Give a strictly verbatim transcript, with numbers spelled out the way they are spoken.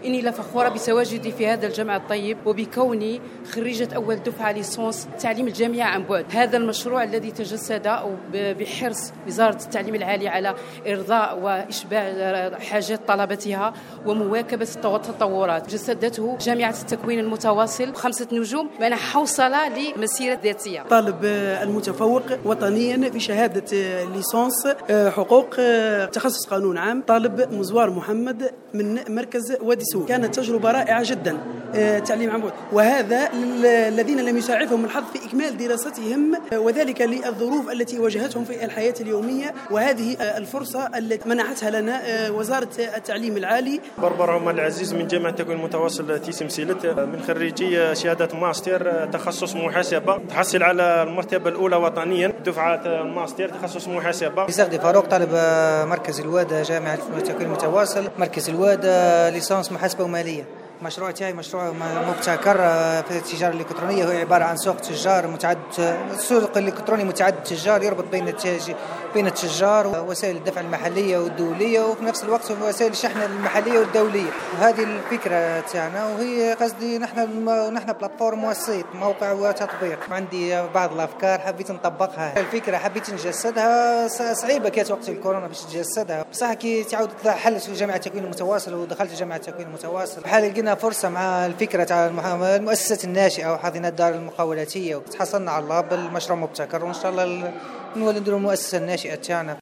إني لفخورة بتواجدي في هذا الجمع الطيب وبكوني خريجة أول دفعة ليسونس تعليم الجامعة عن بعد. هذا المشروع الذي تجسد بحرص وزارة التعليم العالي على إرضاء وإشباع حاجات طلبتها ومواكبة التطورات، جسدته جامعة التكوين المتواصل خمسة نجوم بأنها حوصلة لمسيرة ذاتية. طالب المتفوق وطنيا في شهادة ليسونس حقوق تخصص قانون عام، طالب مزوار محمد من مركز وادي سوق. كانت تجربة رائعة جدا، تعليم عن بعد، وهذا الذين لم يسعفهم الحظ في إكمال دراستهم، وذلك للظروف التي واجهتهم في الحياة اليومية، وهذه الفرصة التي منحتها لنا وزارة التعليم العالي. بربر عمر العزيز من جامعة التكوين المتواصل تيسم سيلت، من خريجي شهادة ماستر تخصص محاسبة، تحصل على المرتبة الأولى وطنيا دفعة الماستر تخصص محاسبة. سعدي فاروق، طالب مركز الوادة جامعة التكوين المتواصل، مركز الوادة ليسانس محاسبة ومالية. مشروع تاعي مشروع مبتكر في التجارة الإلكترونية، هو عبارة عن سوق تجار متعدد، سوق الإلكتروني متعدد التجار يربط بين بين التجار ووسائل الدفع المحلية والدولية، وفي نفس الوقت وسائل الشحن المحلية والدولية. وهذه الفكرة تاعنا، وهي قصدي نحن نحن بلاتفورم وسيط موقع وتطبيق. عندي بعض الأفكار حبيت نطبقها. الفكرة حبيت نجسدها، صعيبة كانت وقت الكورونا باش تجسدها، بصح كي تعاود حلت في جامعة التكوين المتواصل ودخلت جامعة التكوين المتواصل بحال لقينا فرصة مع الفكرة تاع المؤسسة الناشئة وحاضنة الدار المقاولاتية، وتحصلنا على الله بالمشروع مبتكر، وإن شاء الله نولي نديروا المؤسسة الناشئة تاعنا.